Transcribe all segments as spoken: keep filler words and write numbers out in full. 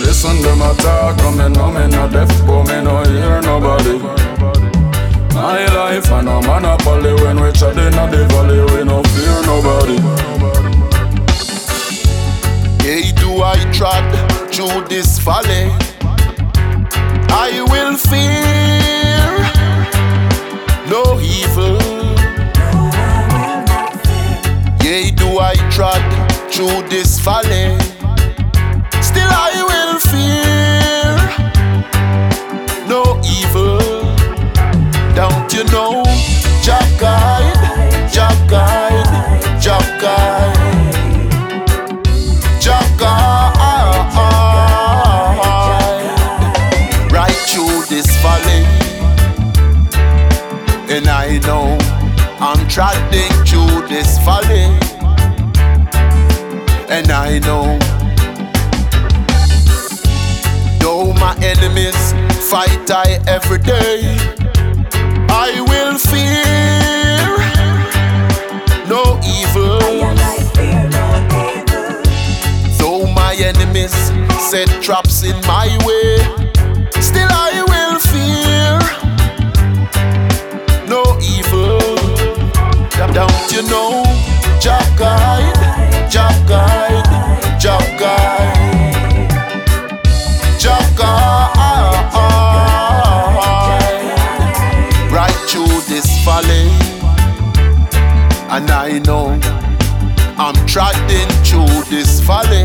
listen them attack, and me know me no deaf, but me no hear nobody. My life and a monopoly. When we chat in the valley, we no fear nobody. Yea, do I trod through this valley, I will fear no evil. Yea, do I trod through this valley, still I will fear no evil. Don't you know, Jah guide, Jah guide, Jah guide, Jah guide, right through this valley. And I know I'm trotting through this valley. And I know, though my enemies fight I every day, I will fear no evil. Though my enemies set traps in my way, still I will fear no evil. Don't you know, Jah guide, Jah guide, Jah guide, Jah guide, right through this valley. And I know I'm trotting through this valley.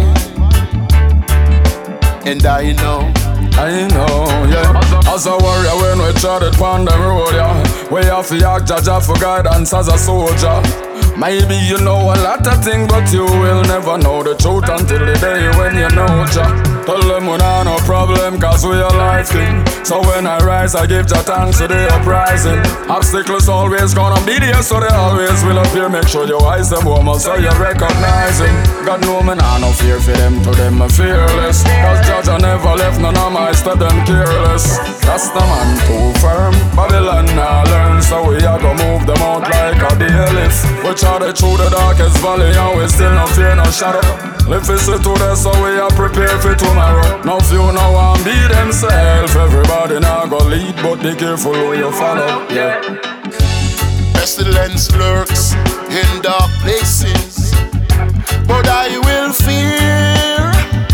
And I know, I know, yeah. As a warrior when we charted on the road, yeah, we have to act Jah Jah for guidance as a soldier. Maybe you know a lot of things, but you will never know the truth until the day when you know Jah. Tell them we not no problem, cause we are life king. So when I rise, I give Jah thanks to the uprising. Obstacles always gonna be there, so they always will appear. Make sure your eyes them warm up, so you recognizing. God know me nah no fear for them, to them I'm fearless. Cause Jah Jah never left none of my to them careless. That's the man too firm, Babylon nah learn. So we a go move them out like a dealist. We charted through the darkest valley and we still no fear no shadow. Live it today so we are prepared for tomorrow. No few no one be themselves. Everybody now go lead, but be careful who you follow. Yeah. Pestilence lurks in dark places, but I will fear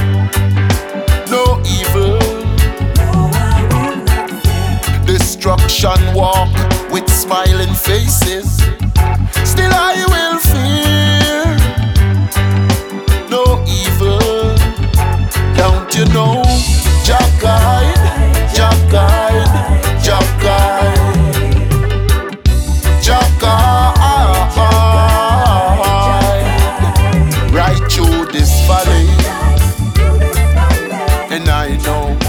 no evil. Destruction walk with smiling faces, still I will fear no evil. Don't you know, Jah guide, Jah guide, Jah guide, Jah guide, right through this valley. And I know